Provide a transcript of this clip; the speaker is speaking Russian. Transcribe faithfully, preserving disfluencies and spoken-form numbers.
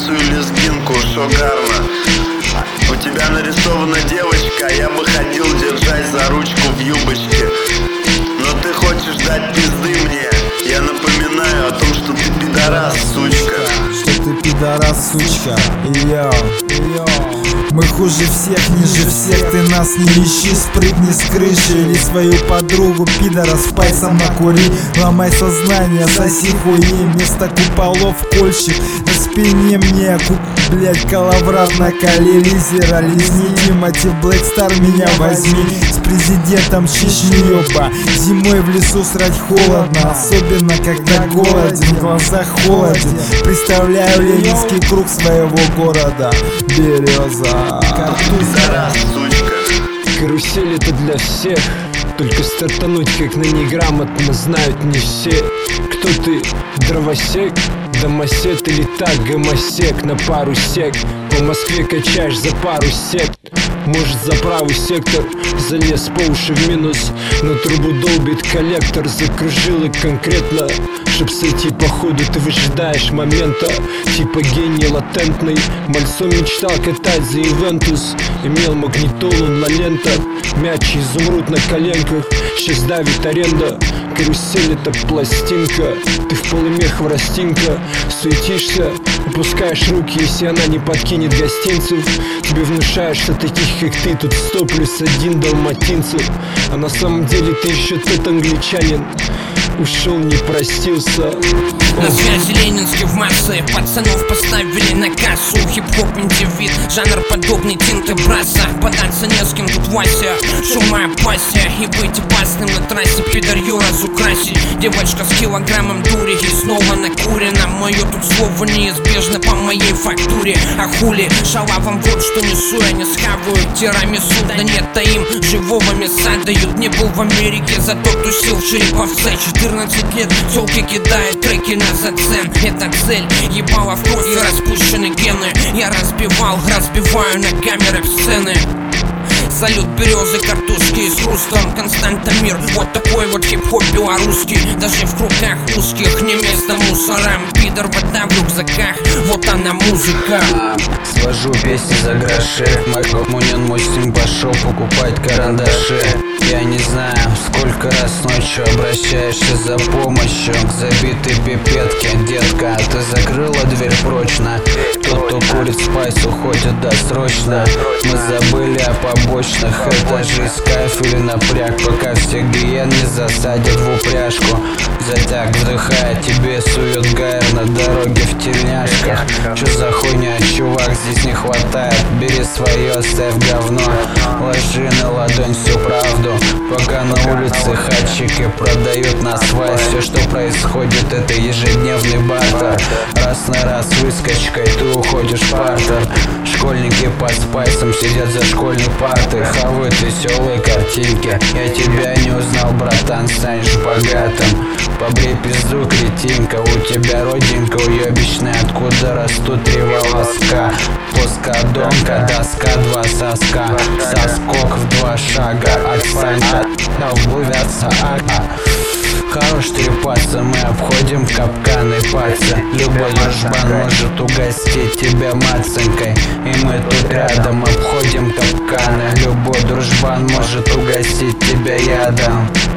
лысую лезгинку, шогарно. У тебя нарисована девочка, а я бы ходил, держась за ручку в юбочке. Но ты хочешь дать пизды мне. Я напоминаю о том, что ты пидорас, сучка. Что ты пидорас, сучка. Йо, йо. Мы хуже всех, ниже всех, ты нас не ищи. Спрыгни с крыши или свою подругу пидора с пальцем накури. Ломай сознание, соси хуи. Вместо куполов кольщик на спине мне куп, блять, коловрат накали. Лизера, лизни, Тимати Блэкстар, меня возьми. С президентом Чечни, ёба. Зимой в лесу срать холодно, особенно когда голоден, в глазах холоден. Представляю ленинский круг своего города. Береза. Пидорас, сучка. Карусель это для всех, только стартануть как на неграмотно знают не все. Кто ты, дровосек, домосед или так гомосек на пару сек? По Москве качаешь за пару сек. Может за правый сектор залез по уши в минус, на трубу долбит коллектор. Закружило конкретно, чтоб сойти по ходу ты выжидаешь момента. Типа гений латентный, Мальцом мечтал катать за Ювентус. Имел магнитолу на лентах, мяч и изумруд на коленках. Сейчас давит аренда, карусель это пластинка. Ты в полумех хворостинка, суетишься, упускаешь руки, если она не подкинет гостинцев. Тебе внушаешь, что таких как ты тут сто плюс один далматинцев. А на самом деле ты еще тот англичанин, ушел, не простился. На связи Ленинский в массы, пацанов поставили на кассу. Хип-хоп индивид, жанр подобный Тинты Браса. Податься не с кем, тут Вася, шумая пассия. И быть опасным на трассе, пидорью разукрасить. Девочка с килограммом дури и снова накурена. Мое тут слово неизбежно по моей фактуре. А хули, шалавам вот что несу, я не схаваю тирамису. Да нет, а им живого мяса дают. Не был в Америке, зато тусил в Череповце. Четырнадцать лет, тёлки кидают треки на зацен. Это цель, ебала в кровь и распущены гены. Я разбивал, разбиваю на камеры сцены. Салют березы, картошки и с хрустом. Константа мир, вот такой вот хип-хоп белорусский. Даже в кругах узких не место мусорам. Пидор, вода в рюкзаках, вот она музыка. Свожу песни за гроши. Мунин мой стим пошел покупать карандаши. Я не знаю, сколько раз ночью обращаешься за помощью к забитой пипетке. Детка, ты закрыла дверь прочно. Тот, кто курит спайс, уходит досрочно. Мы забыли о побочных. Это жизнь, кайф или напряг, пока все гиен не засадят в упряжку. Затяг вдыхая, тебе сует гайр на дороге в тельняшках. Чё за хуйня, чувак, здесь не хватает. Бери свое, оставь говно. Ложи на ладонь всю правду, пока на улице хатчики продают на свай. Все, что происходит, это ежедневный бартер. Раз на раз выскочкой ты уходишь в партер. Школьники под спайсом сидят за школьной партой. Хавают веселые картинки. Я тебя не узнал, братан, станешь богатым. Побрей пизду, кретинка. У тебя родинка уебищная, откуда растут три волоска. Плоскодонка, доска, два соска. Соскок в два шага. Отстань, обувятся, ага. Хорош трепаться, мы обходим капканы пальца. Любой дружбан может угостить тебя мацанкой. И мы тут рядом обходим капканы. Любой дружбан может угостить тебя ядом.